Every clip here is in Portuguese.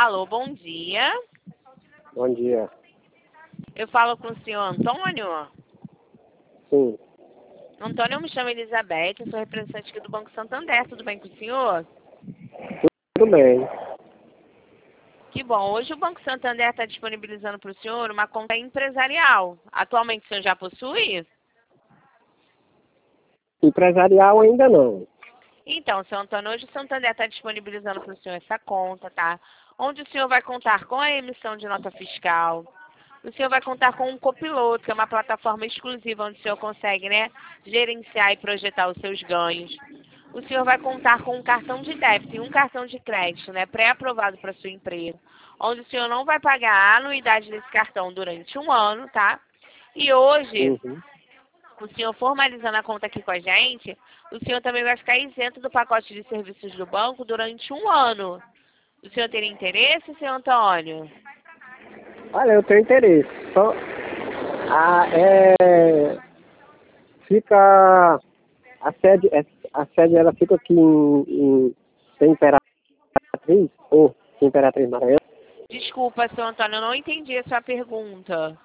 Alô, bom dia. Bom dia. Eu falo com o senhor Antônio? Sim, Antônio, eu me chamo Elizabeth, eu sou representante aqui do Banco Santander. Tudo bem com o senhor? tudo bem. Que bom. Hoje o Banco Santander está disponibilizando para o senhor uma conta empresarial. Atualmente o senhor já possui? Empresarial ainda não. Então, senhor Antônio, hoje o Santander está disponibilizando para o senhor essa conta, tá? Onde o senhor vai contar com a emissão de nota fiscal. O senhor vai contar com um copiloto, que é uma plataforma exclusiva onde o senhor consegue, né, gerenciar e projetar os seus ganhos. O senhor vai contar com um cartão de débito e um cartão de crédito, né, pré-aprovado para sua empresa, onde o senhor não vai pagar a anuidade desse cartão durante um ano, tá? E hoje, Uhum. o senhor formalizando a conta aqui com a gente, o senhor também vai ficar isento do pacote de serviços do banco durante um ano. O senhor teria interesse, senhor Antônio? Olha, eu tenho interesse. Só fica a sede ela fica aqui em Imperatriz ou Imperatriz Maranhão. Desculpa, senhor Antônio, eu não entendi a sua pergunta.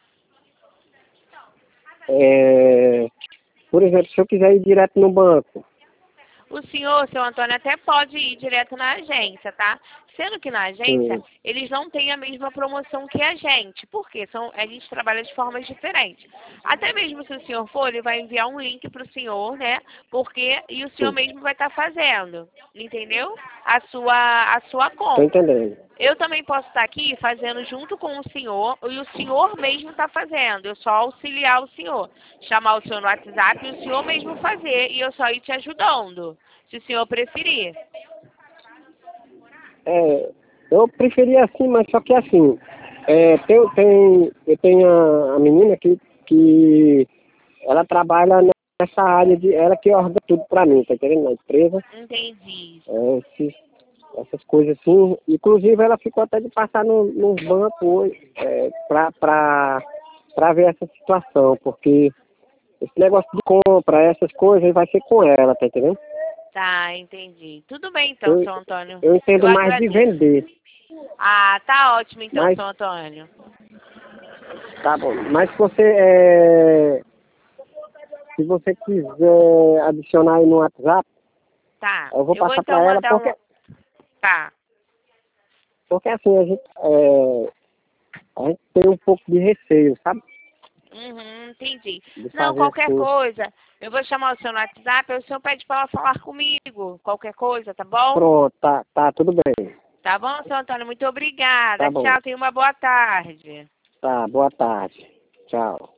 Por exemplo, se eu quiser ir direto no banco. O senhor, seu Antônio, até pode ir direto na agência, tá? Sendo que na agência, Sim. eles não têm a mesma promoção que a gente. Por quê? A gente trabalha de formas diferentes. Até mesmo se o senhor for, ele vai enviar um link para o senhor, né? E o senhor Sim. mesmo vai estar fazendo, entendeu? A sua Tô conta. entendendo. Eu também posso estar aqui fazendo junto com o senhor, e o senhor mesmo está fazendo. Eu só auxiliar o senhor. Chamar o senhor no WhatsApp e o senhor mesmo fazer, e eu só ir te ajudando, se o senhor preferir. Eu preferia assim, mas só que assim, eu tenho a menina que ela trabalha nessa área ela que organiza tudo pra mim, tá entendendo? Na empresa, Entendi. essas coisas assim. Inclusive ela ficou até de passar nos bancos hoje, pra ver essa situação, porque esse negócio de compra, essas coisas, vai ser com ela, tá entendendo? Tá, entendi. Tudo bem então, Eu, seu Antônio. eu entendo Eu mais de agradeço. vender, Ah, tá ótimo então, mas seu Antônio. tá bom. Mas se você quiser adicionar aí no WhatsApp, Tá. eu vou Eu vou passar então para ela, mandar um. Tá. porque assim, a gente tem um pouco de receio, sabe? Uhum, entendi. De Não, fazer qualquer assim. coisa, eu vou chamar o senhor no WhatsApp, aí o senhor pede para ela falar comigo. Qualquer coisa, tá bom? Pronto, tá tudo bem. Tá bom, senhor Antônio? Muito Tá obrigada. bom. Tchau, tenha uma boa tarde. Tá, boa tarde. Tchau.